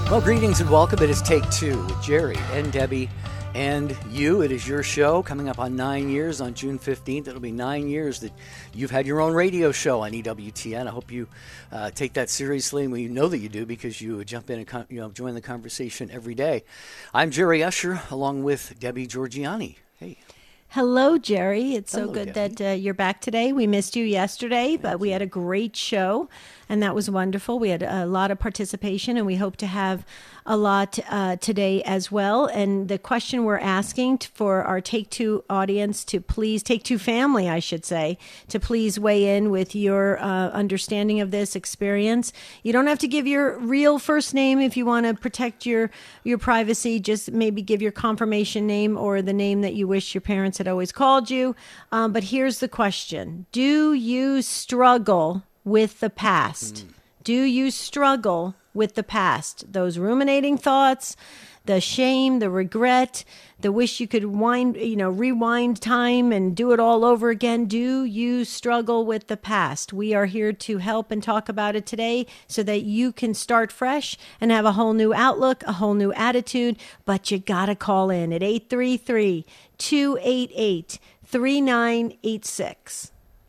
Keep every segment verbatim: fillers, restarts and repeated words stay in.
Well, greetings and welcome. It is Take Two with Jerry and Debbie and you. It is your show coming up on nine years on June fifteenth. It'll be nine years that you've had your own radio show on E W T N. I hope you uh, take that seriously, and we know that you do because you jump in and con- you know join the conversation every day. I'm Jerry Usher along with Debbie Georgiani. Hey. Hello, Jerry. It's Hello, so good Debbie. that uh, you're back today. We missed you yesterday, but we had a great show, and that was wonderful. We had a lot of participation, and we hope to have a lot uh, today as well. And the question we're asking t- for our Take Two audience to please, Take Two family, I should say, to please weigh in with your uh, understanding of this experience. You don't have to give your real first name if you want to protect your, your privacy. Just maybe give your confirmation name or the name that you wish your parents had always called you. Um, but here's the question. Do you struggle with the past? Mm. Do you struggle with the past? Those ruminating thoughts, the shame, the regret, the wish you could wind, you know, rewind time and do it all over again. Do you struggle with the past? We are here to help and talk about it today so that you can start fresh and have a whole new outlook, a whole new attitude. But you got to call in at eight three three, two eight eight, three nine eight six.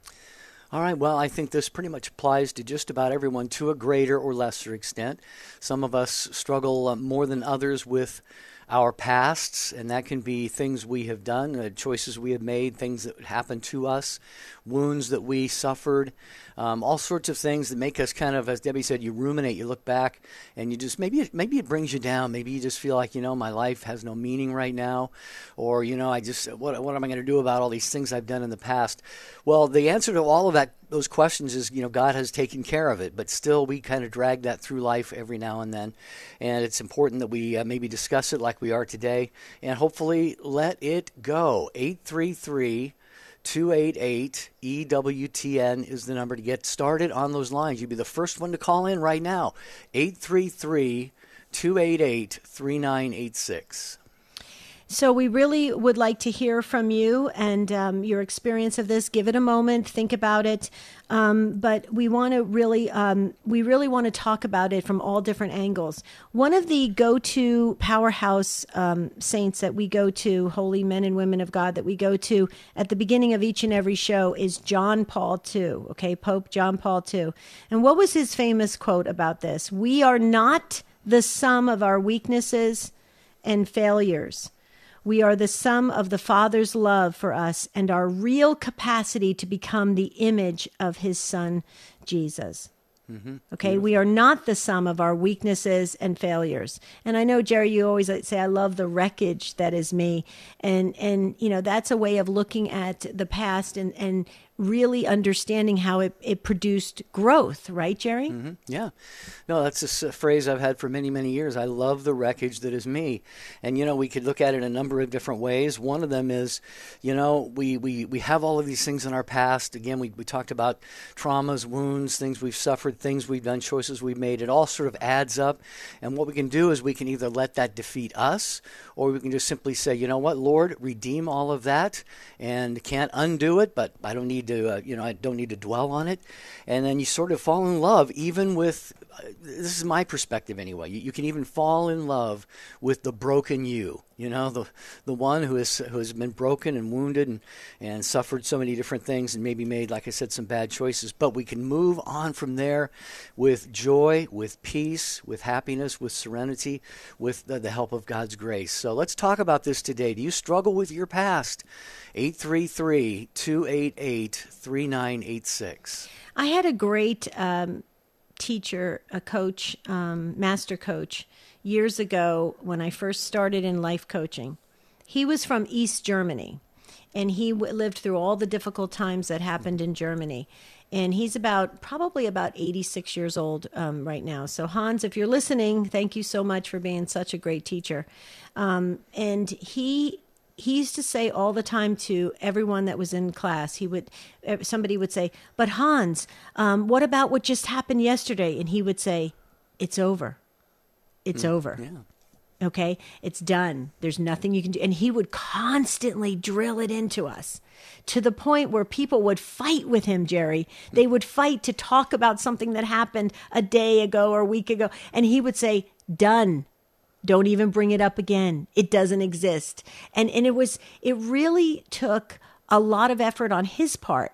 All right, well, I think this pretty much applies to just about everyone to a greater or lesser extent. Some of us struggle uh, more than others with our pasts, and that can be things we have done, uh, choices we have made, things that happened to us, wounds that we suffered, um, all sorts of things that make us kind of, as Debbie said, you ruminate, you look back, and you just, maybe it, maybe it brings you down. Maybe you just feel like, you know, my life has no meaning right now, or, you know, I just, what, what am I going to do about all these things I've done in the past? Well, the answer to all of that, those questions is, you know, God has taken care of it, but still we kind of drag that through life every now and then, and it's important that we uh, maybe discuss it like we are today, and hopefully let it go. eight three three, two eight eight, E W T N is the number to get started on those lines. You'd be the first one to call in right now. eight three three, two eight eight, three nine eight six. So we really would like to hear from you and um, your experience of this. Give it a moment, think about it. Um, but we want to really, um, we really want to talk about it from all different angles. One of the go-to powerhouse um, saints that we go to, holy men and women of God that we go to at the beginning of each and every show is John Paul the Second, okay, Pope John Paul the Second. And what was his famous quote about this? We are not the sum of our weaknesses and failures. We are the sum of the Father's love for us and our real capacity to become the image of his Son, Jesus. Mm-hmm. Okay, Beautiful. We are not the sum of our weaknesses and failures. And I know, Jerry, you always say, I love the wreckage that is me. And, and you know, that's a way of looking at the past and, and really understanding how it, it produced growth, right, Jerry? Mm-hmm. Yeah. No, that's a phrase I've had for many, many years. I love the wreckage that is me. And, you know, we could look at it a number of different ways. One of them is, you know, we, we, we have all of these things in our past. Again, we, we talked about traumas, wounds, things we've suffered, things we've done, choices we've made. It all sort of adds up. And what we can do is we can either let that defeat us, or we can just simply say, you know what, Lord, redeem all of that, and can't undo it, but I don't need to, uh, you know, I don't need to dwell on it. And then you sort of fall in love even with, uh, this is my perspective anyway, you, you can even fall in love with the broken you, you know, the the one who is who has been broken and wounded and, and suffered so many different things and maybe made, like I said, some bad choices. But we can move on from there with joy, with peace, with happiness, with serenity, with the, the help of God's grace. So let's talk about this today. Do you struggle with your past? eight three three, two eight eight, three nine eight six. I had a great um, teacher, a coach, um, master coach, years ago when I first started in life coaching. He was from East Germany, and he w- lived through all the difficult times that happened in Germany. And he's about, probably about eighty-six years old um, right now. So Hans, if you're listening, thank you so much for being such a great teacher. Um, and he... He used to say all the time to everyone that was in class, he would, somebody would say, but Hans, um, what about what just happened yesterday? And he would say, it's over. It's mm, over. Yeah. Okay. It's done. There's nothing you can do. And he would constantly drill it into us to the point where people would fight with him, Jerry. They would fight to talk about something that happened a day ago or a week ago. And he would say, Done. Don't even bring it up again. It doesn't exist. And and it was it really took a lot of effort on his part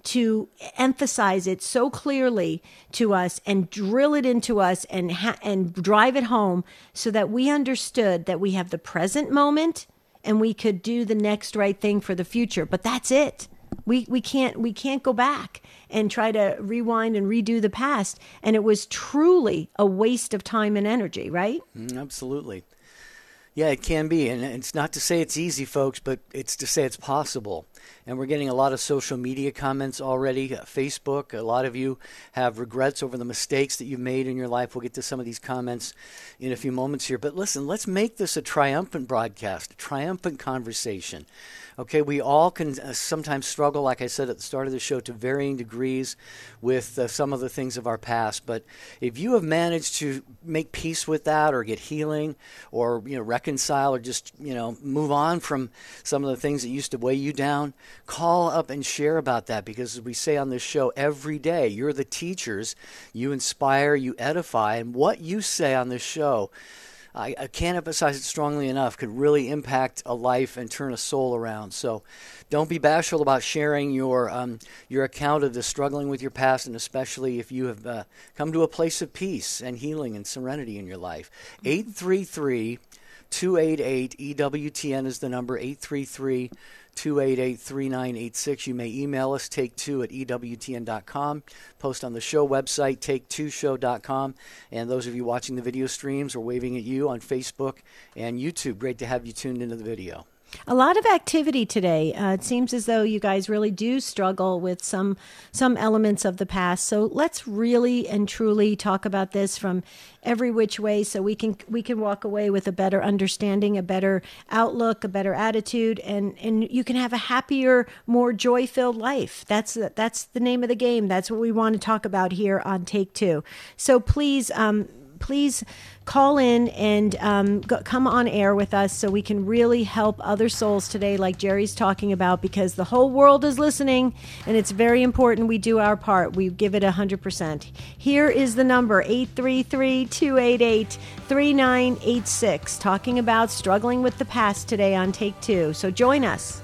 to emphasize it so clearly to us and drill it into us and ha- and drive it home so that we understood that we have the present moment and we could do the next right thing for the future. But that's it. We we can't we can't go back and try to rewind and redo the past. And it was truly a waste of time and energy, right? Mm, absolutely. Yeah, it can be. And it's not to say it's easy, folks, but it's to say it's possible. And we're getting a lot of social media comments already. Uh, Facebook, a lot of you have regrets over the mistakes that you've made in your life. We'll get to some of these comments in a few moments here. But listen, let's make this a triumphant broadcast, a triumphant conversation. Okay, we all can uh, sometimes struggle, like I said at the start of the show, to varying degrees with uh, some of the things of our past. But if you have managed to make peace with that or get healing or, you know, reconcile or just, you know, move on from some of the things that used to weigh you down, call up and share about that, because as we say on this show every day, you're the teachers, you inspire, you edify, and what you say on this show, I, I can't emphasize it strongly enough, could really impact a life and turn a soul around. So don't be bashful about sharing your um, your account of the struggling with your past, and especially if you have uh, come to a place of peace and healing and serenity in your life. eight three three, two eight eight, E W T N is the number, eight three three, two eight eight, three nine eight six. You may email us, take two at E W T N dot com. Post on the show website, take two show dot com. And those of you watching the video streams or waving at you on Facebook and YouTube, great to have you tuned into the video. A lot of activity today. Uh, it seems as though you guys really do struggle with some some elements of the past. So let's really and truly talk about this from every which way, so we can we can walk away with a better understanding, a better outlook, a better attitude, and and you can have a happier, more joy-filled life. That's that's the name of the game. That's what we want to talk about here on Take Two. So please. Um, Please call in and um, go, come on air with us so we can really help other souls today, like Jerry's talking about, because the whole world is listening, and it's very important we do our part. We give it one hundred percent. Here is the number, eight three three, two eight eight, three nine eight six, talking about struggling with the past today on Take Two. So join us.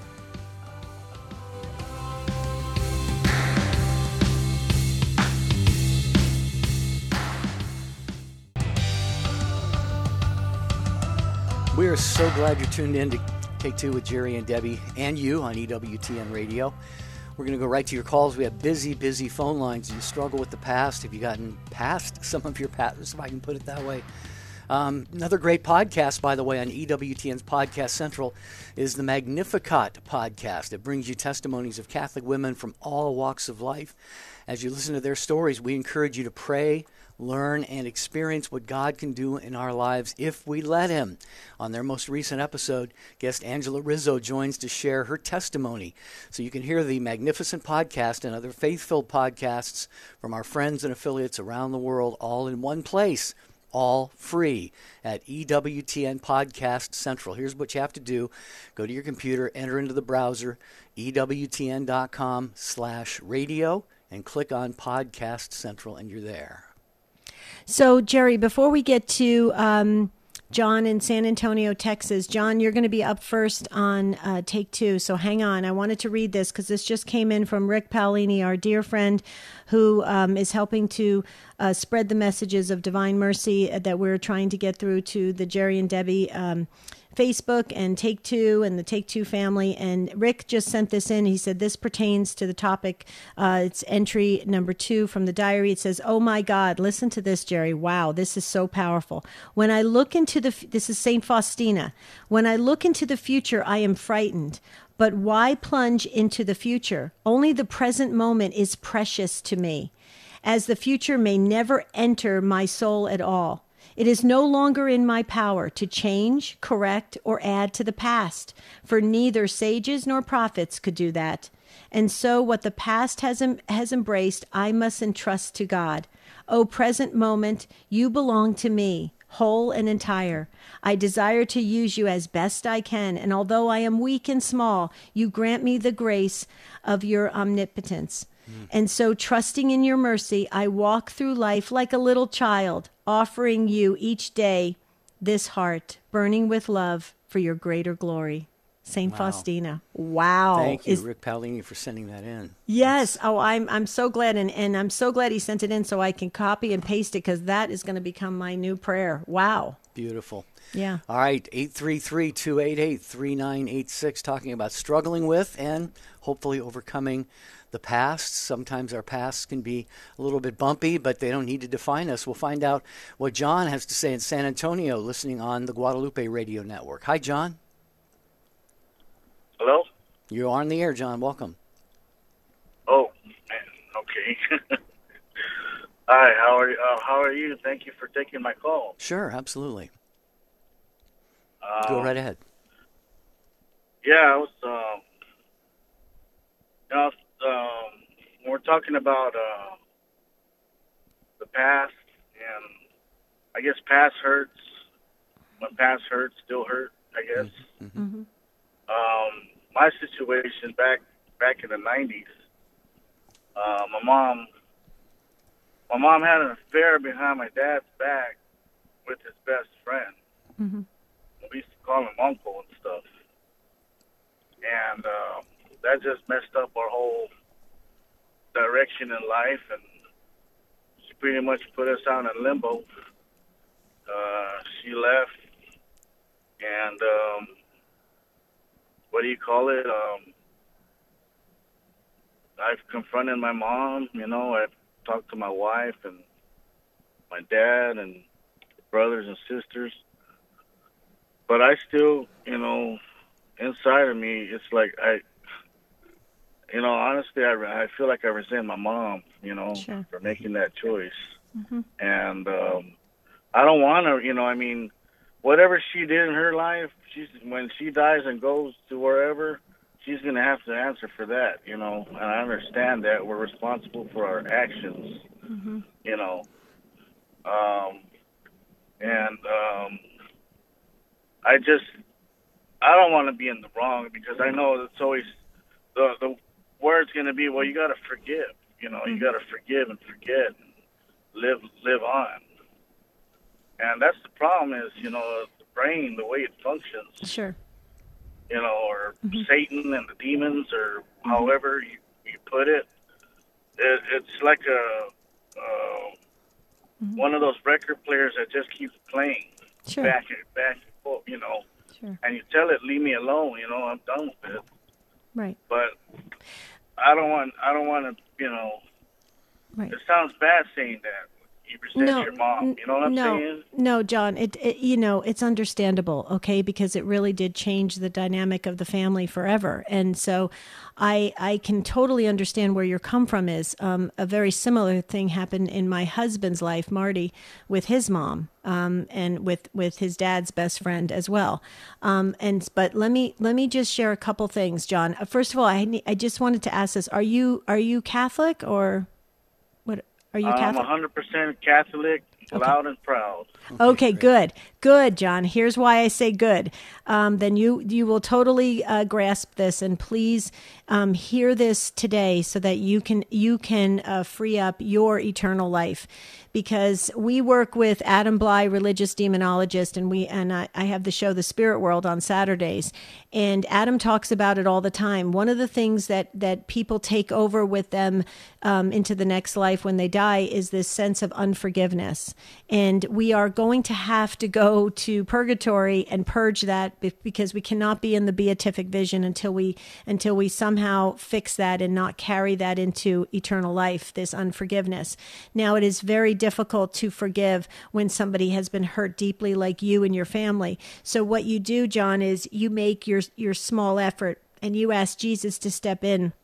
We are so glad you're tuned in to Take Two with Jerry and Debbie and you on E W T N Radio. We're going to go right to your calls. We have busy, busy phone lines. You struggle with the past. Have you gotten past some of your past, if I can put it that way? Um, another great podcast, by the way, on E W T N's Podcast Central is the Magnificat podcast. It brings you testimonies of Catholic women from all walks of life. As you listen to their stories, we encourage you to pray, learn, and experience what God can do in our lives if we let Him. On their most recent episode, guest Angela Rizzo joins to share her testimony. So you can hear the magnificent podcast and other faith-filled podcasts from our friends and affiliates around the world all in one place, all free at E W T N Podcast Central. Here's what you have to do. Go to your computer, enter into the browser, E W T N dot com slash radio, and click on Podcast Central, and you're there. So, Jerry, before we get to um, John in San Antonio, Texas, John, you're going to be up first on uh, Take Two. So hang on. I wanted to read this because this just came in from Rick Paolini, our dear friend, who um, is helping to uh, spread the messages of divine mercy that we're trying to get through to the Jerry and Debbie um Facebook and Take Two and the Take Two family. And Rick just sent this in. He said this pertains to the topic. Uh, it's entry number two from the diary. It says, "Oh my God, listen to this, Jerry. Wow, this is so powerful. When I look into the, this is Saint Faustina. When I look into the future, I am frightened. But why plunge into the future? Only the present moment is precious to me, as the future may never enter my soul at all. It is no longer in my power to change, correct, or add to the past, for neither sages nor prophets could do that. And so what the past has em- has embraced, I must entrust to God. O present moment, you belong to me, whole and entire. I desire to use you as best I can, and although I am weak and small, you grant me the grace of your omnipotence. Mm. And so, trusting in your mercy, I walk through life like a little child, offering you each day this heart, burning with love for your greater glory. Saint Wow. Faustina. Wow. Thank you, Is- Rick Paolini, for sending that in. Yes. Oh, I'm I'm so glad, and, and I'm so glad he sent it in so I can copy and paste it, because that is going to become my new prayer. Wow. Beautiful. Yeah. All right, eight three three, two eight eight, three nine eight six, talking about struggling with and hopefully overcoming the past. Sometimes our pasts can be a little bit bumpy, but they don't need to define us. We'll find out what John has to say in San Antonio, listening on the Guadalupe Radio Network. Hi, John. Hello? You're on the air, John. Welcome. Oh, man. Okay. Hi, how are you? Uh, how are you? Thank you for taking my call. Sure, absolutely. Um, Go right ahead. Yeah, I was, um, you know, um, we're talking about uh, the past, and I guess past hurts. When past hurts, still hurt, I guess. Mm-hmm. Mm-hmm. Um, my situation back back in the nineties, uh, my mom, my mom had an affair behind my dad's back with his best friend. Mm-hmm. We used to call him uncle and stuff, and uh, that just messed up our whole direction in life, and she pretty much put us out in limbo. Uh, she left, and um, what do you call it? Um, I've confronted my mom, you know, I've talked to my wife and my dad and brothers and sisters. But I still, you know, inside of me, it's like I, you know, honestly, I, I feel like I resent my mom, you know, Sure. for making that choice. Mm-hmm. And um, I don't want to, you know, I mean, whatever she did in her life, she's when she dies and goes to wherever, she's going to have to answer for that, you know. And I understand that we're responsible for our actions, Mm-hmm. you know. Um, and um, I just, I don't want to be in the wrong, because I know it's always, the the word's going to be, well, you got to forgive, you know, you got to forgive and forget, and live live on. And that's the problem is, you know, the brain, the way it functions, Sure. you know, or Mm-hmm. Satan and the demons, or however you, you put it, it, it's like a, uh, Mm-hmm. one of those record players that just keeps playing Sure. back and back and forth, you know. Sure. And you tell it, leave me alone, you know, I'm done with it. Right. But I don't want, I don't want to, you know, Right. it sounds bad saying that. You resent your mom, you know what I'm no, saying? No, John, it, it you know, it's understandable, okay, because it really did change the dynamic of the family forever. And so I I can totally understand where your come from is. Um, a very similar thing happened in my husband's life, Marty, with his mom, um, and with, with his dad's best friend as well. Um, and but let me let me just share a couple things, John. Uh, First of all, I ne- I just wanted to ask this: Are you are you Catholic or what? Are you I'm Catholic? one hundred percent Catholic, loud and proud. Okay, good, good, John. Here's why I say good. Um, then you you will totally uh, grasp this, and please um, hear this today, so that you can you can uh, free up your eternal life. Because we work with Adam Bly, religious demonologist, and we and I, I have the show The Spirit World on Saturdays, and Adam talks about it all the time. One of the things that that people take over with them um, into the next life when they die is this sense of unforgiveness, and we are going to have to go to purgatory and purge that, because we cannot be in the beatific vision until we until we somehow fix that and not carry that into eternal life, this unforgiveness. Now, it is very difficult to forgive when somebody has been hurt deeply, like you and your family. So what you do, John, is you make your your small effort, and you ask Jesus to step in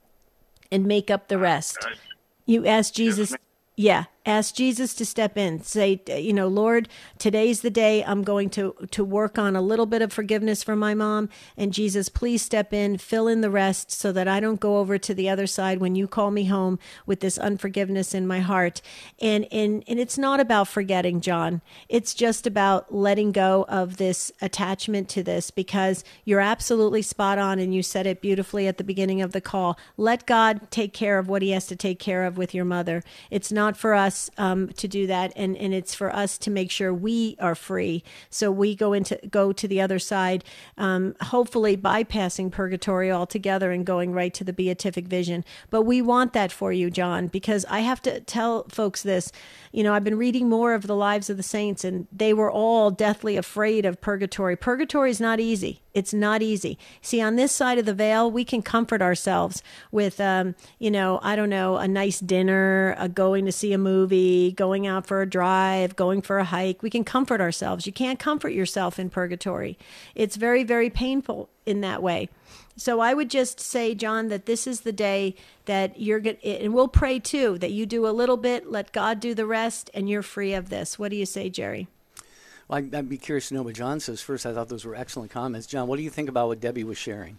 and make up the rest. You ask Jesus, yeah, ask Jesus to step in. Say, you know, Lord, today's the day I'm going to, to work on a little bit of forgiveness for my mom. And Jesus, please step in, fill in the rest, so that I don't go over to the other side when you call me home with this unforgiveness in my heart. And, and, and it's not about forgetting, John. It's just about letting go of this attachment to this, because you're absolutely spot on. And you said it beautifully at the beginning of the call. Let God take care of what he has to take care of with your mother. It's not for us us um, to do that, and, and it's for us to make sure we are free. So we go into go to the other side, um, hopefully bypassing purgatory altogether and going right to the beatific vision. But we want that for you, John, because I have to tell folks this. You know, I've been reading more of the lives of the saints, and they were all deathly afraid of purgatory. Purgatory is not easy. It's not easy. See, on this side of the veil, we can comfort ourselves with, um, you know, I don't know, a nice dinner, a going to see a movie, going out for a drive, going for a hike. We can comfort ourselves. You can't comfort yourself in purgatory. It's very, very painful in that way. So I would just say, John, that this is the day that you're going to, and we'll pray too, that you do a little bit, let God do the rest, and you're free of this. What do you say, Jerry? Well, I'd, I'd be curious to know what John says first. I thought those were excellent comments. John, what do you think about what Debbie was sharing?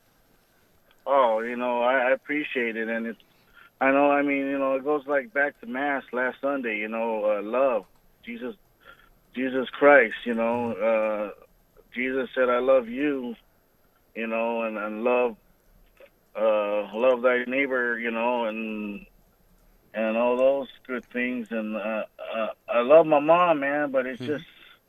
Oh, you know, I, I appreciate it, and it's, I know, I mean, you know, it goes like back to Mass last Sunday, you know, uh, love, Jesus, Jesus Christ, you know, uh, Jesus said, I love you, you know, and, and love, uh, love thy neighbor, you know, and, and all those good things, and uh, uh, I love my mom, man, but it's just,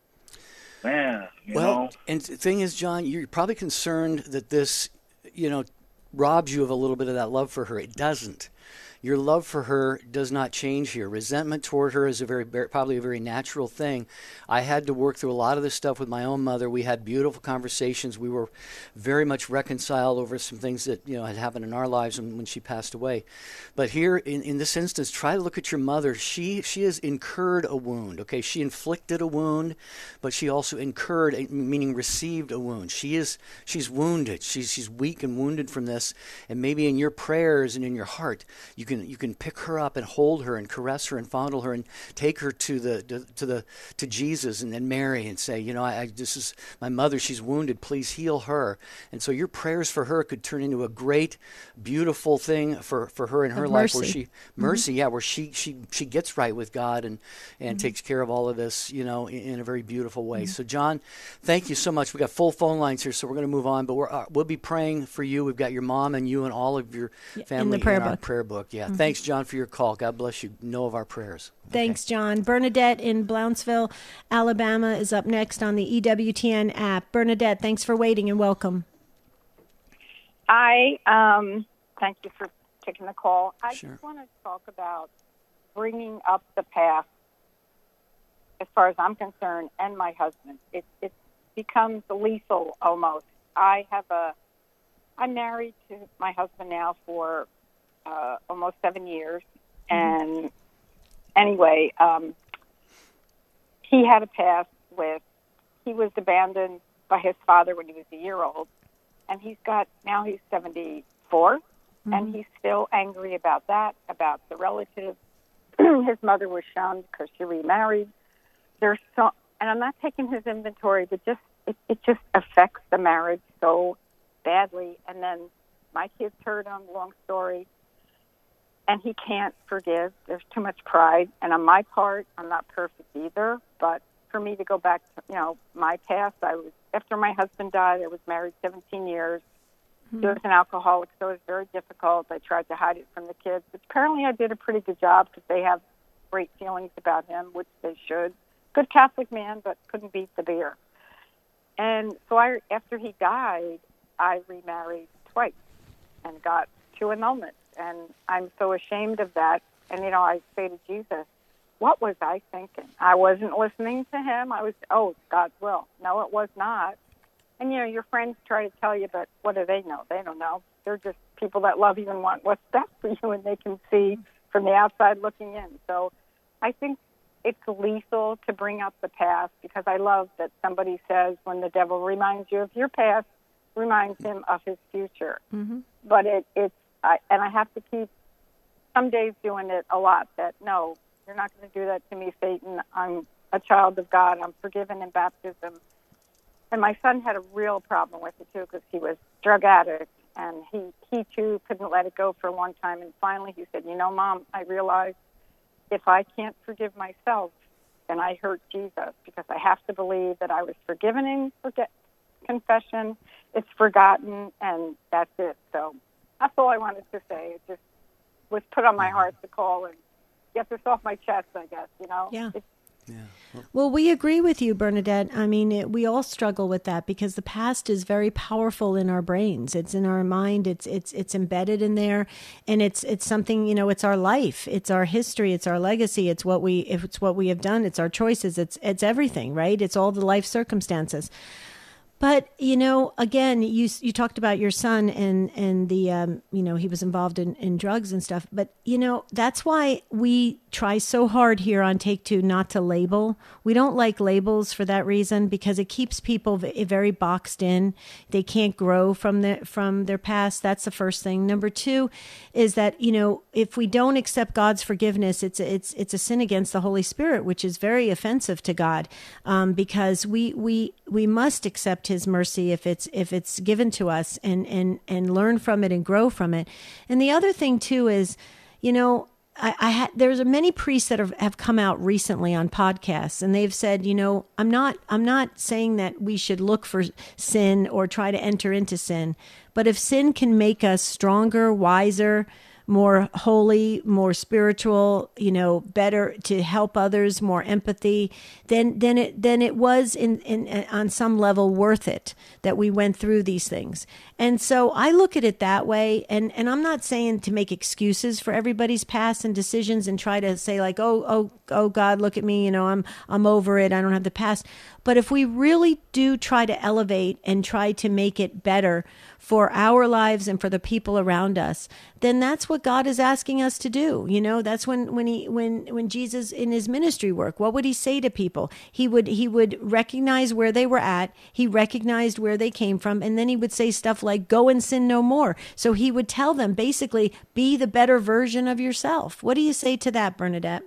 man, you well, know. And the thing is, John, you're probably concerned that this, you know, robs you of a little bit of that love for her. It doesn't. Your love for her does not change here. Resentment toward her is a very, probably a very natural thing. I had to work through a lot of this stuff with my own mother. We had beautiful conversations. We were very much reconciled over some things that, you know, had happened in our lives when she passed away. But here, in, in this instance, try to look at your mother. She she has incurred a wound. Okay, she inflicted a wound, but she also incurred, a, meaning received a wound. She is she's wounded. She's she's weak and wounded from this. And maybe in your prayers and in your heart, you can. You can pick her up and hold her and caress her and fondle her and take her to the to, to the to Jesus and then Mary and say, you know, I, I this is my mother. She's wounded. Please heal her. And so your prayers for her could turn into a great, beautiful thing for, for her in her of life, mercy. where she mercy, mm-hmm. yeah, where she she she gets right with God and and mm-hmm. takes care of all of this, you know, in, in a very beautiful way. Mm-hmm. So John, thank you so much. We got full phone lines here, so we're going to move on. But we're uh, we'll be praying for you. We've got your mom and you and all of your family in, the prayer in book. our prayer book. Yeah. Mm-hmm. Thanks, John, for your call. God bless you. Know of our prayers. Thanks, okay. John. Bernadette in Blounsville, Alabama is up next on the E W T N app. Bernadette, thanks for waiting and welcome. Hi. Um, thank you for taking the call. I sure. just want to talk about bringing up the past as far as I'm concerned and my husband. It, it becomes lethal almost. I have a, I'm married to my husband now for Uh, almost seven years, and anyway, um, he had a past with, he was abandoned by his father when he was a year old, and he's got, now he's seventy-four, mm-hmm. and he's still angry about that, about the relatives. His mother was shunned because she remarried. There's so, and I'm not taking his inventory, but just, it, it just affects the marriage so badly, and then my kids heard him, long story, and he can't forgive. There's too much pride. And on my part, I'm not perfect either. But for me to go back to, you know, my past, I was, after my husband died, I was married seventeen years. Mm-hmm. He was an alcoholic, so it was very difficult. I tried to hide it from the kids. But apparently I did a pretty good job because they have great feelings about him, which they should. Good Catholic man, but couldn't beat the beer. And so I, after he died, I remarried twice and got two annulments. And I'm so ashamed of that. And, you know, I say to Jesus, what was I thinking? I wasn't listening to him. I was, oh, it's God's will. No, it was not. And, you know, your friends try to tell you, but what do they know? They don't know. They're just people that love you and want what's best for you, and they can see from the outside looking in. So I think it's lethal to bring up the past, because I love that somebody says when the devil reminds you of your past, reminds him of his future. Mm-hmm. But it, it's, I, and I have to keep some days doing it a lot, that, no, you're not going to do that to me, Satan. I'm a child of God. I'm forgiven in baptism. And my son had a real problem with it, too, because he was drug addict, and he, he, too, couldn't let it go for a long time. And finally he said, you know, Mom, I realized if I can't forgive myself, then I hurt Jesus, because I have to believe that I was forgiven in forget, confession. It's forgotten, and that's it. So that's all I wanted to say. It just was put on my heart to call and get this off my chest, I guess, you know? Yeah. It's, Yeah. Well, Well, we agree with you, Bernadette. I mean, it, we all struggle with that because the past is very powerful in our brains. It's in our mind. It's it's it's embedded in there, and it's it's something, you know. It's our life. It's our history. It's our legacy. It's what we if it's what we have done. It's our choices. It's it's everything, right? It's all the life circumstances. But, you know, again, you you talked about your son and, and the, um, you know, he was involved in, in drugs and stuff. But, you know, that's why we try so hard here on Take Two not to label. We don't like labels for that reason because it keeps people very boxed in. They can't grow from the, from their past. That's the first thing. Number two is that, you know, if we don't accept God's forgiveness, it's it's it's a sin against the Holy Spirit, which is very offensive to God, um, because we we we must accept His mercy if it's if it's given to us, and and and learn from it and grow from it. And the other thing too is, you know, I, I had there's many priests that have, have come out recently on podcasts, and they've said, you know, I'm not I'm not saying that we should look for sin or try to enter into sin, but if sin can make us stronger, wiser, more holy, more spiritual, you know, better to help others, more empathy, then then it then it was in, in on some level worth it that we went through these things. And so I look at it that way, and, and I'm not saying to make excuses for everybody's past and decisions and try to say like, oh, oh, oh God, look at me, you know, I'm I'm over it, I don't have the past. But if we really do try to elevate and try to make it better for our lives and for the people around us, then that's what God is asking us to do. You know, that's when, when he, when, when Jesus in his ministry work, what would he say to people? He would, he would recognize where they were at. He recognized where they came from. And then he would say stuff like, go and sin no more. So he would tell them basically, be the better version of yourself. What do you say to that, Bernadette?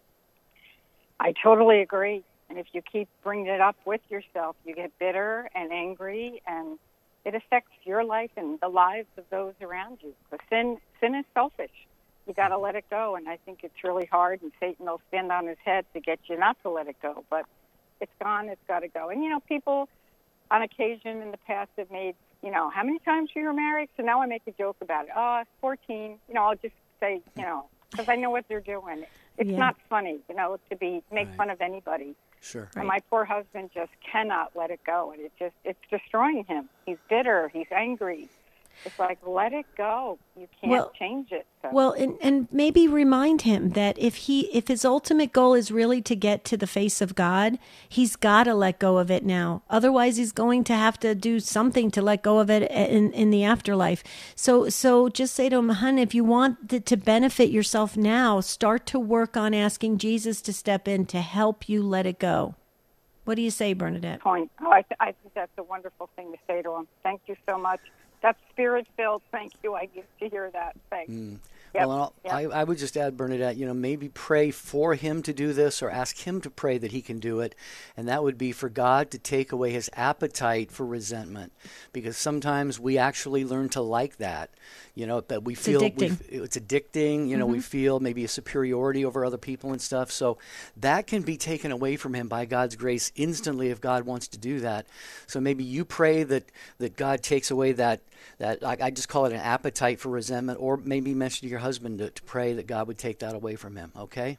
I totally agree. And if you keep bringing it up with yourself, you get bitter and angry, and it affects your life and the lives of those around you. Because sin, sin is selfish. You got to let it go, and I think it's really hard, and Satan will stand on his head to get you not to let it go. But it's gone, it's got to go. And, you know, people on occasion in the past have made, you know, how many times you were married? So now I make a joke about it. Oh, fourteen. You know, I'll just say, you know, because I know what they're doing. It's Yeah. not funny, you know, to be make Right. fun of anybody. sure. And my poor husband just cannot let it go, and it just it's destroying him. He's bitter. He's angry. It's like, let it go. You can't Well- change it. So. Well, and, and maybe remind him that if he if his ultimate goal is really to get to the face of God, he's got to let go of it now. Otherwise, he's going to have to do something to let go of it in, in the afterlife. So so just say to him, hun, if you want to, to benefit yourself now, start to work on asking Jesus to step in to help you let it go. What do you say, Bernadette? Point. Oh, I, th- I think that's a wonderful thing to say to him. Thank you so much. That's spirit-filled. Thank you. I get to hear that. Thanks. Mm. Yep. Well, I'll- Yep. I, I would just add, Bernadette, you know, maybe pray for him to do this or ask him to pray that he can do it. And that would be for God to take away his appetite for resentment. Because sometimes we actually learn to like that, you know, but we feel addicting. we- it's addicting, you know, we feel maybe a superiority over other people and stuff. So that can be taken away from him by God's grace instantly if God wants to do that. So maybe you pray that, that God takes away that That I, I just call it an appetite for resentment, or maybe mention to your husband to, to pray that God would take that away from him. Okay?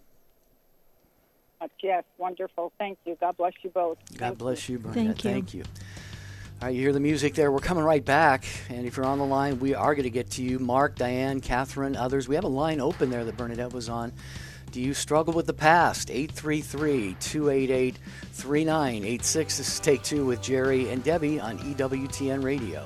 Yes, wonderful. Thank you. God bless you both. God Thank bless you, Bernadette. Thank you. Thank you. All right, you hear the music there. We're coming right back, and if you're on the line, we are going to get to you. Mark, Diane, Catherine, others. We have a line open there that Bernadette was on. Do you struggle with the past? eight three three, two eight eight, three nine eight six. This is Take Two with Jerry and Debbie on E W T N Radio.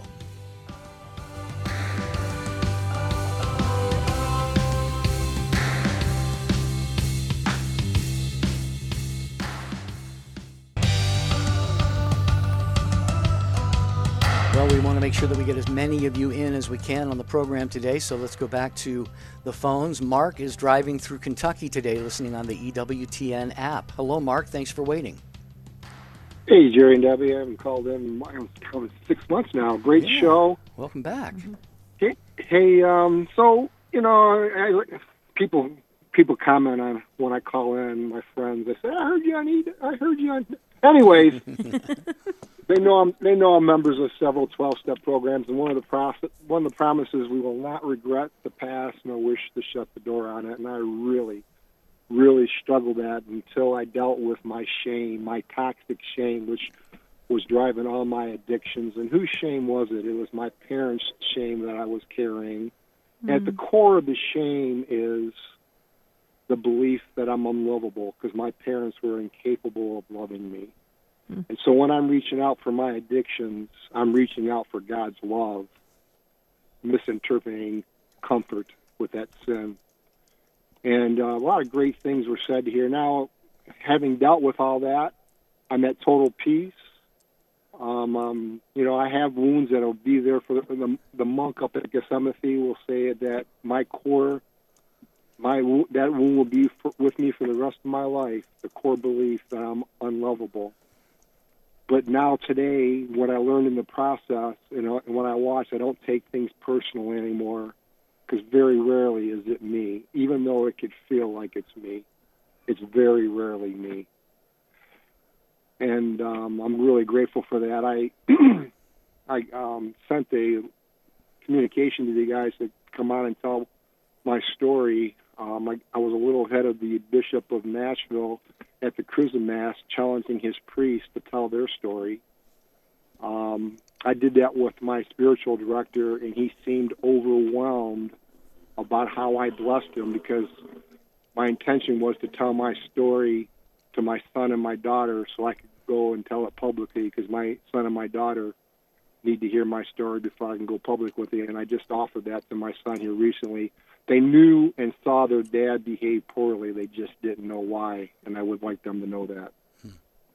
Well, we want to make sure that we get as many of you in as we can on the program today, so let's go back to the phones. Mark is driving through Kentucky today, listening on the E W T N app. Hello, Mark. Thanks for waiting. Hey, Jerry and Debbie. I haven't called in in six months now. Great Yeah. show. Welcome back. Hey, hey, um, so, you know, I, I, people people comment on when I call in, my friends. They say, I heard you on E I heard you on... Anyways, they know I'm they know I'm members of several twelve-step programs, and one of the prof- one of the promises we will not regret the past nor wish to shut the door on it. And I really, really struggled at until I dealt with my shame, my toxic shame, which was driving all my addictions. And whose shame was it? It was my parents' shame that I was carrying. Mm-hmm. At the core of the shame is the belief that I'm unlovable because my parents were incapable of loving me. Mm-hmm. And so when I'm reaching out for my addictions, I'm reaching out for God's love, misinterpreting comfort with that sin. And uh, a lot of great things were said here. Now, having dealt with all that, I'm at total peace. Um, um, you know, I have wounds that will be there for the, the, the monk up at Gethsemane will say that my core, my that wound will be for, with me for the rest of my life, the core belief that I'm unlovable. But now today, what I learned in the process, you know, and when I watch, I don't take things personally anymore. Because very rarely is it me, even though it could feel like it's me. It's very rarely me. And um, I'm really grateful for that. I I um, sent a communication to the guys to come on and tell my story. Um, I, I was a little ahead of the Bishop of Nashville at the Chrism Mass, challenging his priests to tell their story. Um, I did that with my spiritual director, and he seemed overwhelmed about how I blessed him because my intention was to tell my story to my son and my daughter so I could go and tell it publicly because my son and my daughter need to hear my story before I can go public with it. And I just offered that to my son here recently. They knew and saw their dad behave poorly. They just didn't know why, and I would like them to know that. Hmm.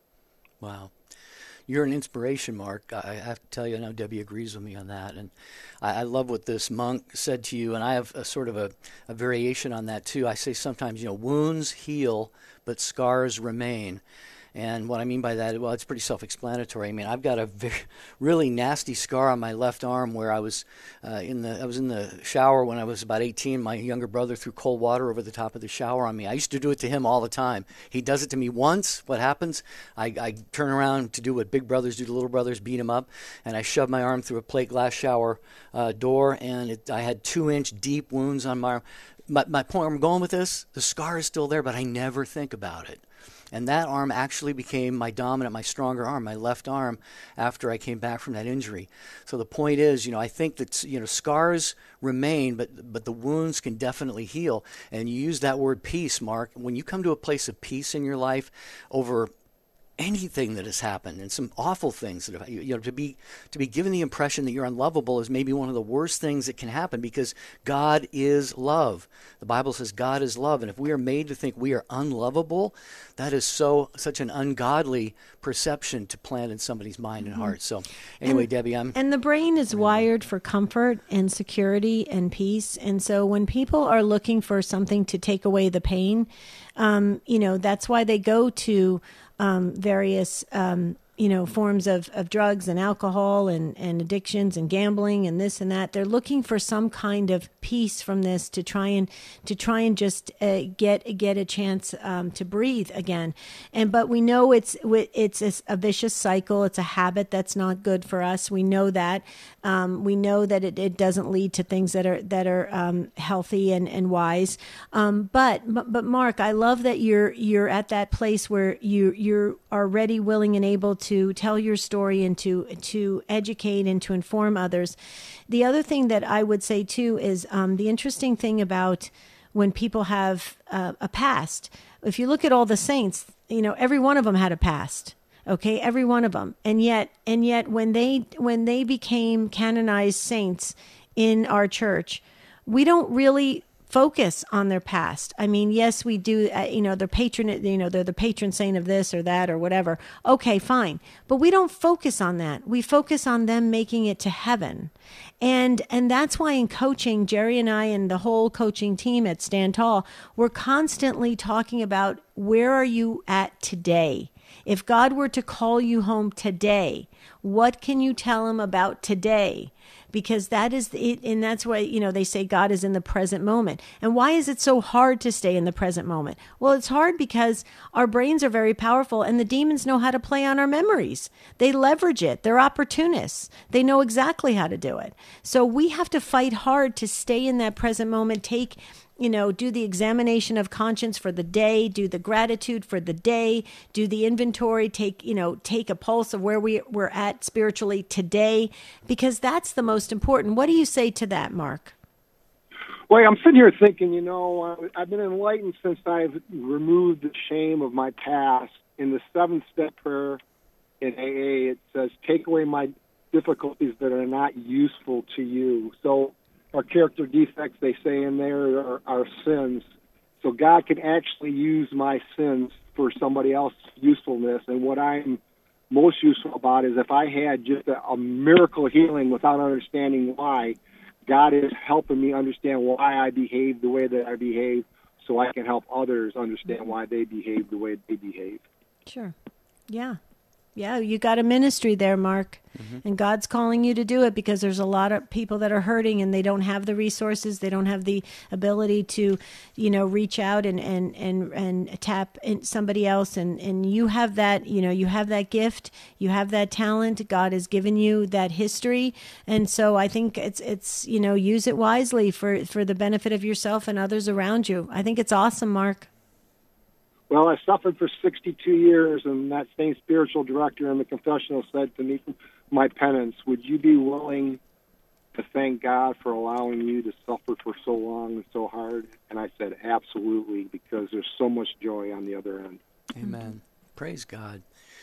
Wow. You're an inspiration, Mark. I have to tell you, I know Debbie agrees with me on that. And I, I love what this monk said to you, and I have a sort of a, a variation on that, too. I say sometimes, you know, wounds heal, but scars remain. And what I mean by that, well, it's pretty self-explanatory. I mean, I've got a very, really nasty scar on my left arm where I was uh, in the I was in the shower when I was about eighteen. My younger brother threw cold water over the top of the shower on me. I used to do it to him all the time. He does it to me once. What happens? I, I turn around to do what big brothers do to little brothers, beat him up, and I shove my arm through a plate glass shower uh, door, and it, I had two-inch deep wounds on my arm. My, my point where I'm going with this, the scar is still there, but I never think about it. And that arm actually became my dominant, my stronger arm, my left arm, after I came back from that injury. So the point is, you know, I think that, you know, scars remain, but but the wounds can definitely heal. And you use that word peace, Mark. When you come to a place of peace in your life over anything that has happened and some awful things that have, you know, to be to be given the impression that you're unlovable is maybe one of the worst things that can happen because God is love. The Bible says God is love, and if we are made to think we are unlovable, that is so such an ungodly perception to plant in somebody's mind and heart. So anyway, and, Debbie, I'm and the brain is wired for comfort and security and peace, and so when people are looking for something to take away the pain, um, you know, that's why they go to Um, various, um, you know, forms of, of drugs and alcohol and, and addictions and gambling and this and that. They're looking for some kind of peace from this to try and to try and just uh, get get a chance um, to breathe again. And but we know it's it's a, a vicious cycle. It's a habit that's not good for us. We know that. Um, we know that it, it doesn't lead to things that are that are um, healthy and and wise. Um, but, but but Mark, I love that you're you're at that place where you you are ready, willing, and able to tell your story and to to educate and to inform others. The other thing that I would say too is um, the interesting thing about when people have uh, a past. If you look at all the saints, you know, every one of them had a past. Okay, every one of them, and yet, and yet, when they when they became canonized saints in our church, we don't really focus on their past. I mean, yes, we do. Uh, you know, they're patron. You know, they're the patron saint of this or that or whatever. Okay, fine, but we don't focus on that. We focus on them making it to heaven, and and that's why in coaching, Jerry and I and the whole coaching team at Stand Tall, we're constantly talking about where are you at today. If God were to call you home today, what can you tell him about today? Because that is it, and that's why, you know, they say God is in the present moment. And why is it so hard to stay in the present moment? Well, it's hard because our brains are very powerful and the demons know how to play on our memories. They leverage it. They're opportunists. They know exactly how to do it. So we have to fight hard to stay in that present moment, take you know, do the examination of conscience for the day, do the gratitude for the day, do the inventory, take, you know, take a pulse of where we, we're at spiritually today, because that's the most important. What do you say to that, Mark? Well, I'm sitting here thinking, you know, uh, I've been enlightened since I've removed the shame of my past. In the seventh step prayer in A A, it says, take away my difficulties that are not useful to you. So our character defects, they say in there, are, are sins. So God can actually use my sins for somebody else's usefulness. And what I'm most useful about is if I had just a, a miracle healing without understanding why, God is helping me understand why I behave the way that I behave, so I can help others understand why they behave the way they behave. Sure. Yeah. Yeah, you got a ministry there, Mark, mm-hmm. and God's calling you to do it because there's a lot of people that are hurting and they don't have the resources, they don't have the ability to, you know, reach out and and and, and tap in somebody else, and, and you have that, you know, you have that gift, you have that talent, God has given you that history, and so I think it's it's you know, use it wisely for for the benefit of yourself and others around you. I think it's awesome, Mark. Well, I suffered for sixty-two years, and that same spiritual director in the confessional said to me, my penance, would you be willing to thank God for allowing you to suffer for so long and so hard? And I said, absolutely, because there's so much joy on the other end. Amen. Mm-hmm. Praise God.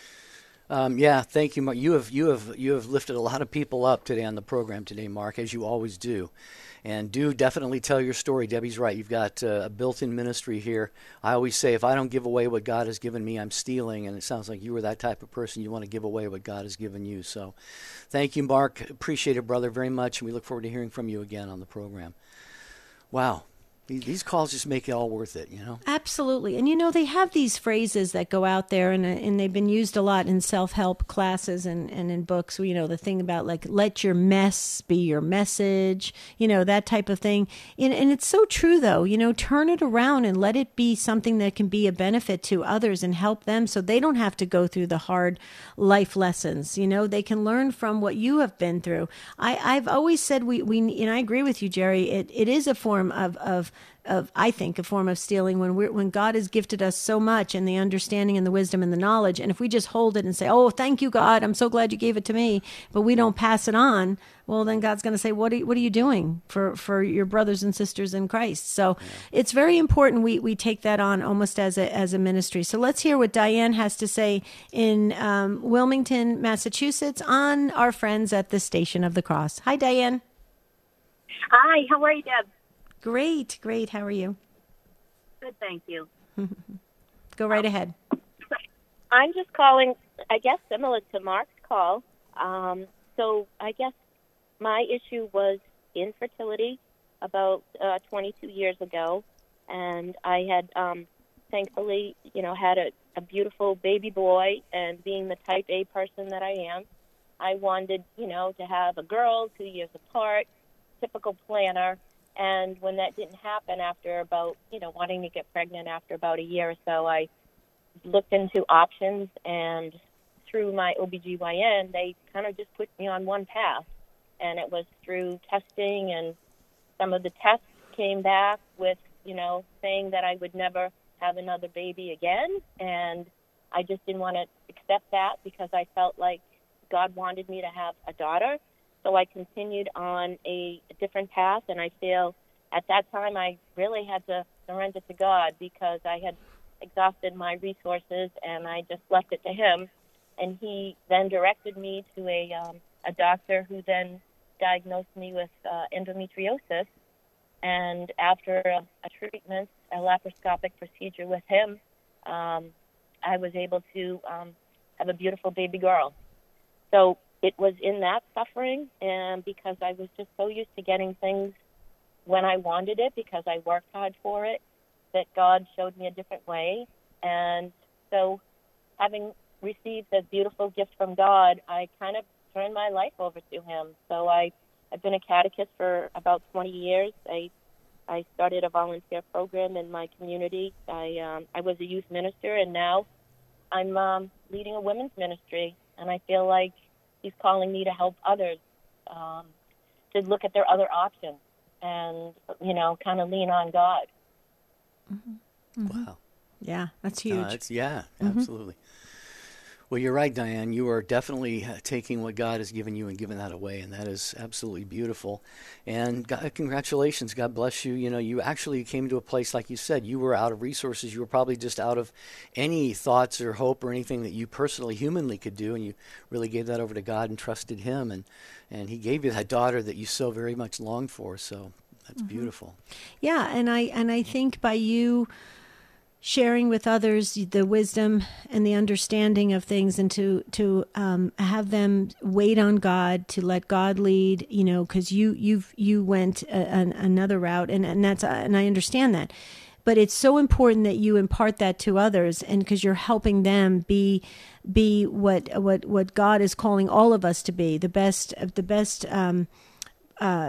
Um, yeah, thank you, Mark. You have you have you have lifted a lot of people up today on the program today, Mark, as you always do. And do definitely tell your story. Debbie's right. You've got uh, a built-in ministry here. I always say, if I don't give away what God has given me, I'm stealing. And it sounds like you were that type of person. You want to give away what God has given you. So thank you, Mark. Appreciate it, brother, very much. And we look forward to hearing from you again on the program. Wow. These calls just make it all worth it, you know? Absolutely. And, you know, they have these phrases that go out there, and and they've been used a lot in self-help classes and, and in books. You know, the thing about, like, let your mess be your message, you know, that type of thing. And, and it's so true, though. You know, turn it around and let it be something that can be a benefit to others and help them so they don't have to go through the hard life lessons. You know, they can learn from what you have been through. I, I've always said we, we, and I agree with you, Jerry, it, it is a form of, of of, I think, a form of stealing when we're, when God has gifted us so much and the understanding and the wisdom and the knowledge. And if we just hold it and say, oh, thank you, God, I'm so glad you gave it to me, but we don't pass it on, well, then God's going to say, what are you, what are you doing for, for your brothers and sisters in Christ? So yeah. It's very important we, we take that on almost as a, as a ministry. So let's hear what Diane has to say in um, Wilmington, Massachusetts, on our friends at the Station of the Cross. Hi, Diane. Hi, how are you, Deb? Great, great. How are you? Good, thank you. Go right ahead. I'm just calling, I guess, similar to Mark's call. Um, so I guess my issue was infertility about uh, twenty-two years ago, and I had um, thankfully, you know, had a, a beautiful baby boy, and being the type A person that I am, I wanted, you know, to have a girl two years apart, typical planner. And when that didn't happen after about, you know, wanting to get pregnant after about a year or so, I looked into options, and through my O B G Y N, they kind of just put me on one path. And it was through testing, and some of the tests came back with, you know, saying that I would never have another baby again. And I just didn't want to accept that because I felt like God wanted me to have a daughter. So I continued on a, a different path, and I feel at that time I really had to surrender to God because I had exhausted my resources, and I just left it to Him. And He then directed me to a um, a doctor who then diagnosed me with uh, endometriosis. And after a, a treatment, a laparoscopic procedure with him, um, I was able to um, have a beautiful baby girl. So it was in that suffering, and because I was just so used to getting things when I wanted it, because I worked hard for it, that God showed me a different way. And so having received this beautiful gift from God, I kind of turned my life over to Him. So I, I've been a catechist for about twenty years. I I started a volunteer program in my community. I um, I was a youth minister, and now I'm um, leading a women's ministry. And I feel like He's calling me to help others, um, to look at their other options. and, you know, kind of lean on God. Mm-hmm. Mm-hmm. Wow. Yeah, that's huge. Uh, it's, yeah, Mm-hmm. absolutely. Well, you're right, Diane. You are definitely uh, taking what God has given you and giving that away, and that is absolutely beautiful. And God, congratulations. God bless you. You know, you actually came to a place, like you said, you were out of resources. You were probably just out of any thoughts or hope or anything that you personally, humanly could do, and you really gave that over to God and trusted Him, and, and He gave you that daughter that you so very much longed for. So that's mm-hmm. beautiful. Yeah, and I and I think by you sharing with others the wisdom and the understanding of things, and to to um, have them wait on God, to let God lead, you know, because you you've you went a, an, another route, and and that's and I understand that, but it's so important that you impart that to others, and because you're helping them be be what what what God is calling all of us to be, the best the best. Um, uh,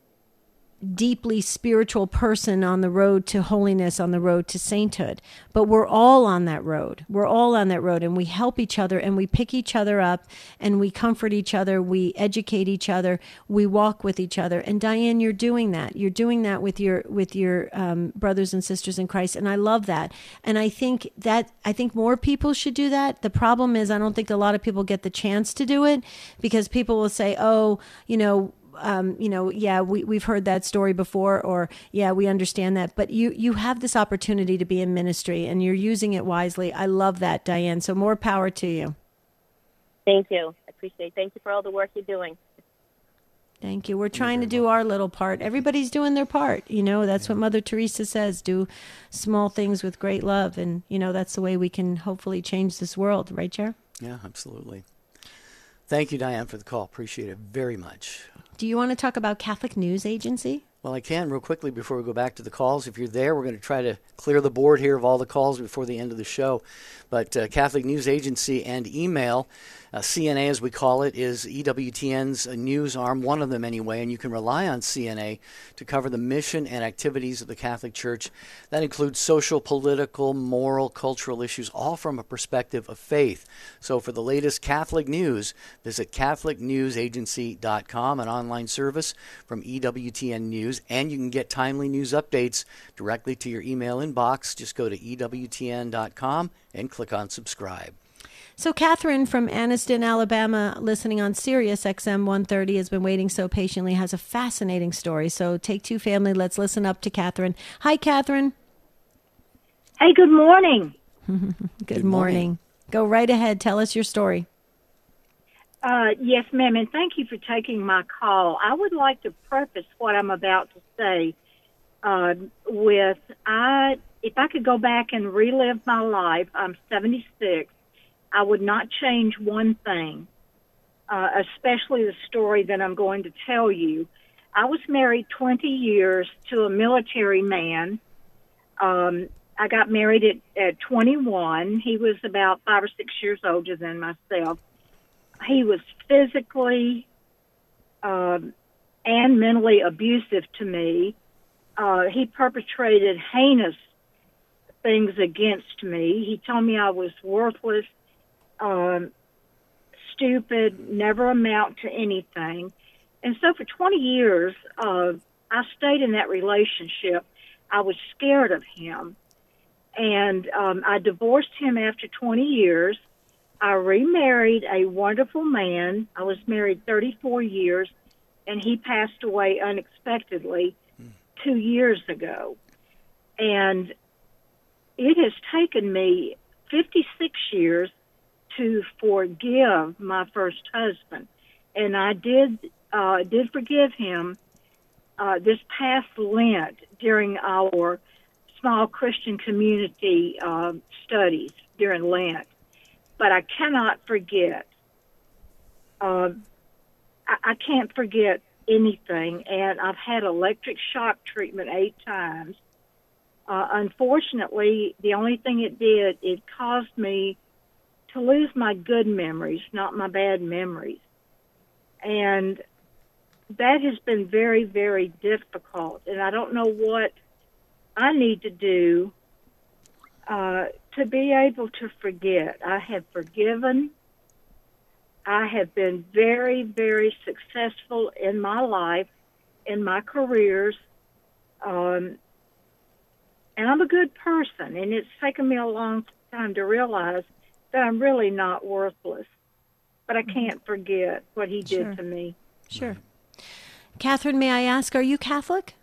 deeply spiritual person on the road to holiness, on the road to sainthood. But we're all on that road. We're all on that road, and we help each other, and we pick each other up, and we comfort each other, we educate each other, we walk with each other. And Diane, you're doing that. You're doing that with your with your um, brothers and sisters in Christ, and I love that. And I think that I think more people should do that. The problem is I don't think a lot of people get the chance to do it, because people will say, oh, you know, Um, you know, yeah, we, we've heard that story before, or yeah, we understand that. But you, you have this opportunity to be in ministry, and you're using it wisely. I love that, Diane. So more power to you. Thank you. I appreciate it. Thank you for all the work you're doing. Thank you. We're trying to do our little part. Everybody's doing their part. You know, that's yeah. what Mother Teresa says, do small things with great love. And, you know, that's the way we can hopefully change this world. Right, Jer? Yeah, absolutely. Thank you, Diane, for the call. Appreciate it very much. Do you want to talk about Catholic News Agency? Well, I can real quickly before we go back to the calls. If you're there, we're going to try to clear the board here of all the calls before the end of the show. But uh, Catholic News Agency and email, uh, C N A as we call it, is E W T N's uh, news arm, one of them anyway, and you can rely on C N A to cover the mission and activities of the Catholic Church. That includes social, political, moral, cultural issues, all from a perspective of faith. So for the latest Catholic news, visit Catholic News Agency dot com, an online service from E W T N News, and you can get timely news updates directly to your email inbox. Just go to E W T N dot com and click on subscribe. So Catherine from Anniston, Alabama, listening on Sirius X M one thirty, has been waiting so patiently, has a fascinating story. So take two, family. Let's listen up to Catherine. Hi, Catherine. Hey, good morning. good, good morning. morning. Go right ahead. Tell us your story. Uh, yes, ma'am, and thank you for taking my call. I would like to preface what I'm about to say uh, with, I, if I could go back and relive my life, I'm seventy-six, I would not change one thing, uh, especially the story that I'm going to tell you. I was married twenty years to a military man. Um, I got married at, at twenty-one. He was about five or six years older than myself. He was physically um, and mentally abusive to me. Uh, he perpetrated heinous things against me. He told me I was worthless, um, stupid, never amount to anything. And so for twenty years, uh, I stayed in that relationship. I was scared of him. And um, I divorced him after twenty years. I remarried a wonderful man. I was married thirty-four years, and he passed away unexpectedly mm. two years ago. And it has taken me fifty-six years to forgive my first husband. And I did uh, did forgive him uh, this past Lent during our small Christian community uh, studies during Lent. But I cannot forget. Uh, I, I can't forget anything, and I've had electric shock treatment eight times. Uh, unfortunately, the only thing it did, it caused me to lose my good memories, not my bad memories. And that has been very, very difficult, and I don't know what I need to do uh, to be able to forget. I have forgiven. I have been very, very successful in my life in my careers, um, and I'm a good person, and it's taken me a long time to realize that I'm really not worthless. But I can't forget what he did Sure. to me. Sure. Catherine, may I ask, are you Catholic?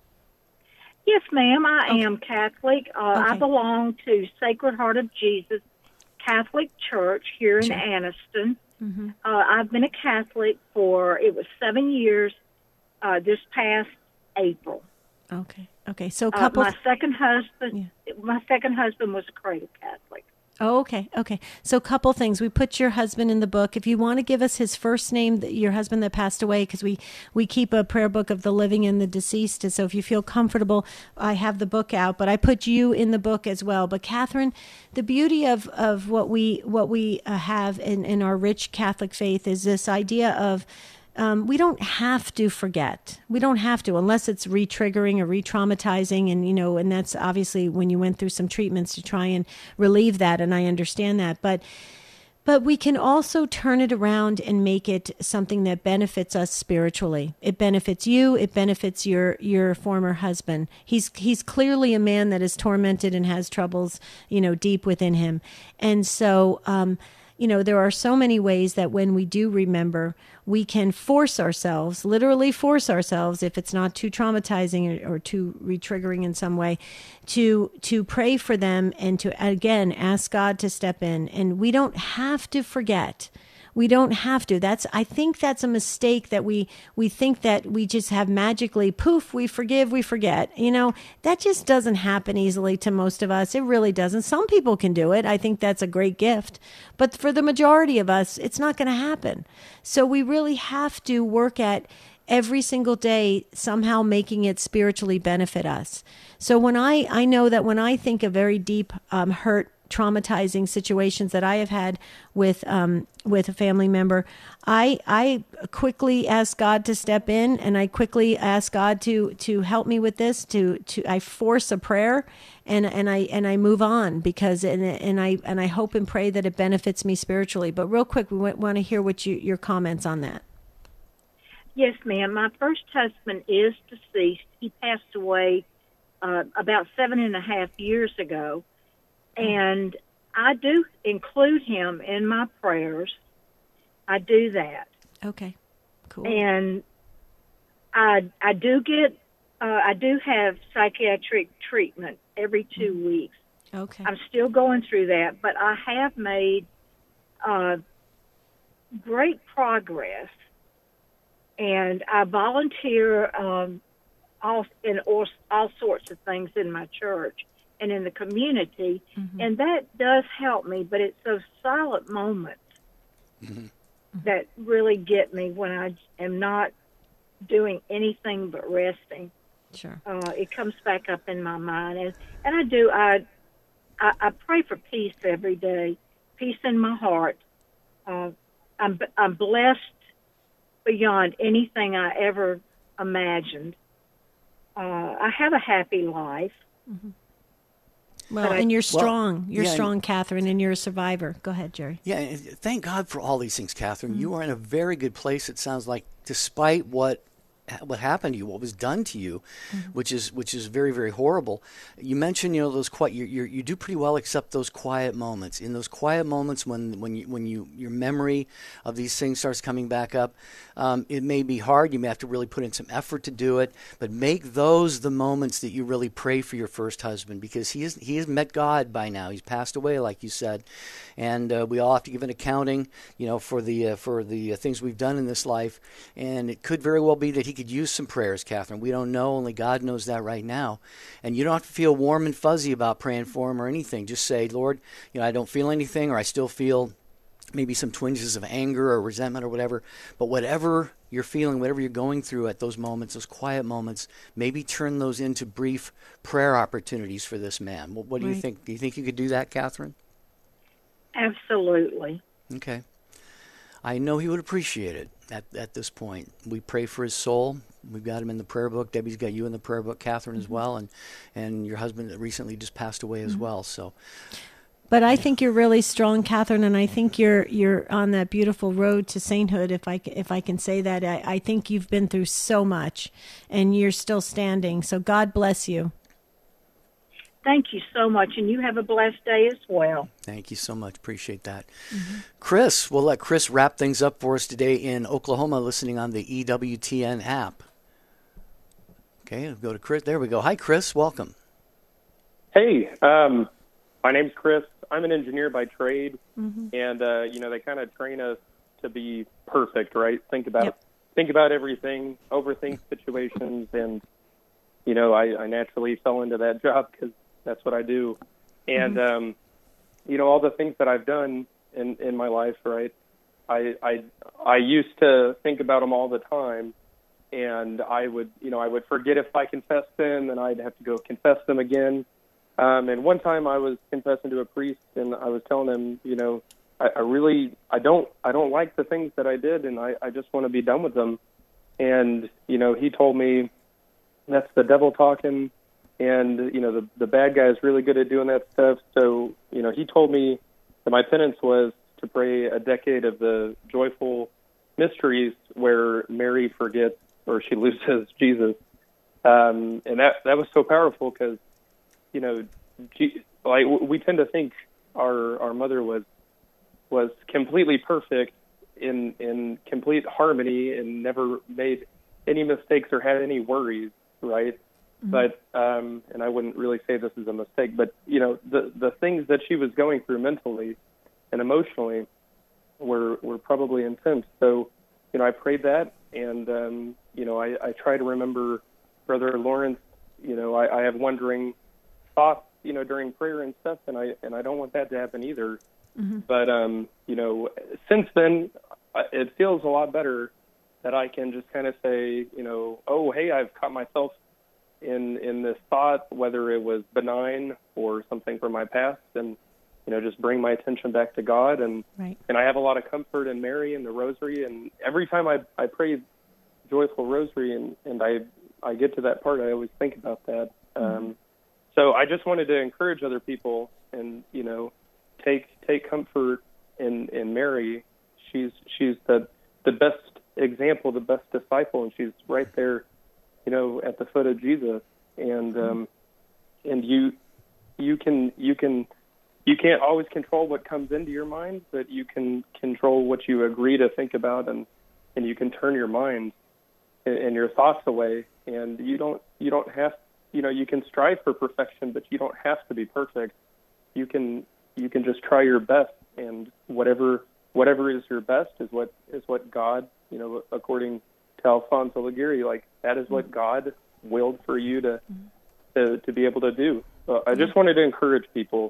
Yes, ma'am, I Okay. am Catholic. Uh, I Okay. belong to Sacred Heart of Jesus Catholic Church here in Sure. Anniston. Mm-hmm. Uh, I've been a Catholic for, it was seven years uh, this past April. Okay. Okay. So a Uh, couple. my second husband, my second husband was a cradle Catholic. Oh, okay. Okay. So a couple things. We put your husband in the book. If you want to give us his first name, th- your husband that passed away, because we, we keep a prayer book of the living and the deceased. And so if you feel comfortable, I have the book out, but I put you in the book as well. But Catherine, the beauty of, of what we what we uh, have in, in our rich Catholic faith is this idea of Um, we don't have to forget. We don't have to, unless it's re-triggering or re-traumatizing. And, you know, and that's obviously when you went through some treatments to try and relieve that. And I understand that. But, but we can also turn it around and make it something that benefits us spiritually. It benefits you. It benefits your, your former husband. He's, he's clearly a man that is tormented and has troubles, you know, deep within him. And so, um, you know, there are so many ways that when we do remember, we can force ourselves, literally force ourselves, if it's not too traumatizing or, or too re-triggering in some way, to to pray for them and to, again, ask God to step in. And we don't have to forget. We don't have to. That's, I think that's a mistake that we, we think that we just have magically, poof, we forgive, we forget. You know, that just doesn't happen easily to most of us. It really doesn't. Some people can do it. I think that's a great gift. But for the majority of us, it's not going to happen. So we really have to work at every single day somehow making it spiritually benefit us. So when I, I know that when I think of very deep um, hurt, traumatizing situations that I have had with um, with a family member, I I quickly ask God to step in, and I quickly ask God to to help me with this. To to I force a prayer, and and I and I move on because and and I and I hope and pray that it benefits me spiritually. But real quick, we want to hear what you your comments on that. Yes, ma'am. My first husband is deceased. He passed away uh, about seven and a half years ago. And I do include him in my prayers. I do that. Okay, cool. And I I do get uh, I do have psychiatric treatment every two mm-hmm. weeks. Okay. I'm still going through that, but I have made uh, great progress. And I volunteer um, all in all, all sorts of things in my church and in the community, mm-hmm. and that does help me, but it's those silent moments mm-hmm. that really get me when I am not doing anything but resting. Sure. Uh, it comes back up in my mind, and, and I do, I, I I pray for peace every day, peace in my heart. Uh, I'm, I'm blessed beyond anything I ever imagined. Uh, I have a happy life. Mm-hmm. Well, and you're strong. Well, you're yeah, strong, Catherine, and you're a survivor. Go ahead, Jerry. Yeah, thank God for all these things, Catherine. Mm-hmm. You are in a very good place, it sounds like, despite what what happened to you, what was done to you, mm-hmm. which is which is very, very horrible. You mentioned, you know, those quiet. You you you do pretty well, except those quiet moments. In those quiet moments, when when you when you your memory of these things starts coming back up, um, it may be hard. You may have to really put in some effort to do it. But make those the moments that you really pray for your first husband, because he is he has met God by now. He's passed away, like you said, and uh, we all have to give an accounting, you know, for the uh, for the uh, things we've done in this life. And it could very well be that he could use some prayers, Catherine. We don't know. Only God knows that right now. And you don't have to feel warm and fuzzy about praying for him or anything. Just say, Lord, you know, I don't feel anything, or I still feel maybe some twinges of anger or resentment or whatever. But whatever you're feeling, whatever you're going through at those moments, those quiet moments, maybe turn those into brief prayer opportunities for this man. What, what do right. you think? Do you think you could do that, Catherine? Absolutely. Okay. I know he would appreciate it at, at this point. We pray for his soul. We've got him in the prayer book. Debbie's got you in the prayer book, Catherine, mm-hmm. as well. And, and your husband recently just passed away as mm-hmm. well. So But I think you're really strong, Catherine, and I think you're you're on that beautiful road to sainthood, if I, if I can say that. I, I think you've been through so much, and you're still standing. So God bless you. Thank you so much, and you have a blessed day as well. Thank you so much. Appreciate that. Mm-hmm. Chris, we'll let Chris wrap things up for us today in Oklahoma, listening on the E W T N app. Okay, we'll go to Chris. There we go. Hi, Chris. Welcome. Hey, um, my name's Chris. I'm an engineer by trade, Mm-hmm. and uh, you know they kind of train us to be perfect, right? Think about Yep. think about everything, overthink situations, and you know I, I naturally fell into that job because that's what I do. And Mm-hmm. um, you know all the things that I've done in, in my life, right? I, I I used to think about them all the time, and I would you know I would forget if I confessed them, and I'd have to go confess them again. Um, and one time I was confessing to a priest, and I was telling him, you know, I, I really, I don't, I don't like the things that I did, and I, I just want to be done with them. And you know, he told me that's the devil talking, and you know, the the bad guy is really good at doing that stuff. So you know, he told me that my penance was to pray a decade of the joyful mysteries where Mary forgets or she loses Jesus, um, and that that was so powerful because. You know, like we tend to think our our mother was was completely perfect in in complete harmony and never made any mistakes or had any worries, right? Mm-hmm. But um, and I wouldn't really say this is a mistake, but you know, the the things that she was going through mentally and emotionally were were probably intense. So, you know, I prayed that, and um, you know, I, I try to remember Brother Lawrence. You know, I, I have wondering. Thoughts, you know, during prayer and stuff, and I and I don't want that to happen either. Mm-hmm. But um, you know, since then, it feels a lot better that I can just kind of say, you know, oh, hey, I've caught myself in in this thought, whether it was benign or something from my past, and you know, just bring my attention back to God, and right. and I have a lot of comfort in Mary and the Rosary, and every time I I pray Joyful Rosary, and and I I get to that part, I always think about that. Mm-hmm. Um, So I just wanted to encourage other people, and you know, take take comfort in, in Mary. She's she's the the best example, the best disciple, and she's right there, you know, at the foot of Jesus. And um, and you you can you can you can't always control what comes into your mind, but you can control what you agree to think about, and, and you can turn your mind and, and your thoughts away. And you don't you don't have. You know, you can strive for perfection, but you don't have to be perfect. You can you can just try your best, and whatever whatever is your best is what is what God, you know, according to Alfonso Laguirre, like that is what God willed for you to to, to be able to do. So I just wanted to encourage people.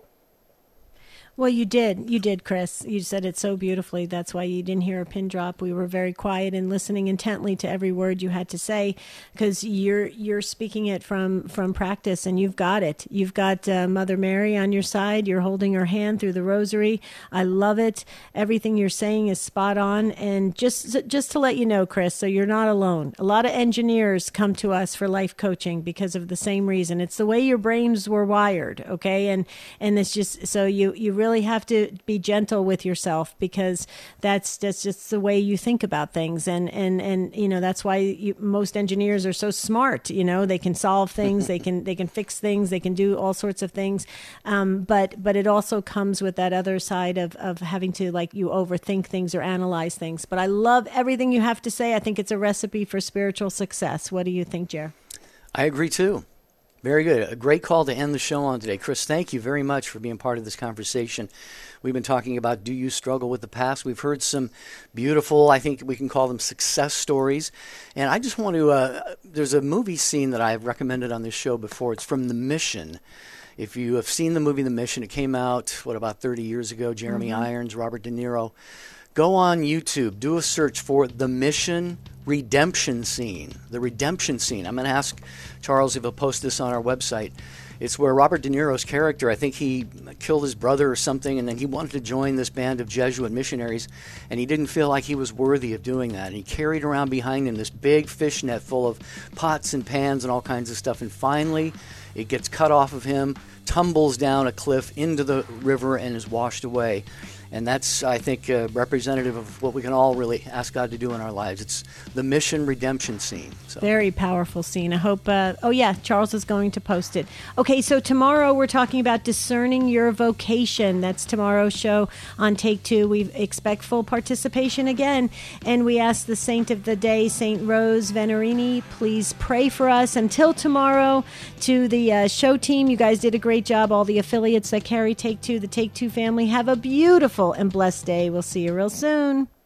Well, you did. You did, Chris. You said it so beautifully. That's why you didn't hear a pin drop. We were very quiet and listening intently to every word you had to say, because you're you're speaking it from, from practice, and you've got it. You've got uh, Mother Mary on your side. You're holding her hand through the rosary. I love it. Everything you're saying is spot on. And just just to let you know, Chris, so you're not alone. A lot of engineers come to us for life coaching because of the same reason. It's the way your brains were wired, okay? And and it's just so you you really really have to be gentle with yourself, because that's that's just the way you think about things, and and and you know that's why you, most engineers are so smart. You know, they can solve things, they can they can fix things, they can do all sorts of things, um, but but it also comes with that other side of of having to, like, you overthink things or analyze things. But I love everything you have to say. I think it's a recipe for spiritual success. What do you think, Jer? I agree too. Very good. A great call to end the show on today. Chris, thank you very much for being part of this conversation. We've been talking about, do you struggle with the past? We've heard some beautiful, I think we can call them success stories. And I just want to, uh, there's a movie scene that I've recommended on this show before. It's from The Mission. If you have seen the movie The Mission, it came out, what, about thirty years ago. Jeremy mm-hmm. Irons, Robert De Niro. Go on YouTube, do a search for The Mission Redemption Scene. The Redemption Scene. I'm going to ask Charles if he'll post this on our website. It's where Robert De Niro's character, I think he killed his brother or something, and then he wanted to join this band of Jesuit missionaries, and he didn't feel like he was worthy of doing that. And he carried around behind him this big fishnet full of pots and pans and all kinds of stuff, and finally, It gets cut off of him, tumbles down a cliff into the river, and is washed away. And that's, I think, uh, representative of what we can all really ask God to do in our lives. It's the mission redemption scene. So. Very powerful scene. I hope, uh, oh yeah, Charles is going to post it. Okay, so tomorrow we're talking about discerning your vocation. That's tomorrow's show on Take Two. We expect full participation again. And we ask the saint of the day, Saint Rose Venerini, please pray for us. Until tomorrow, to the uh, show team, you guys did a great job. All the affiliates that carry Take Two, the Take Two family, have a beautiful and blessed day. We'll see you real soon.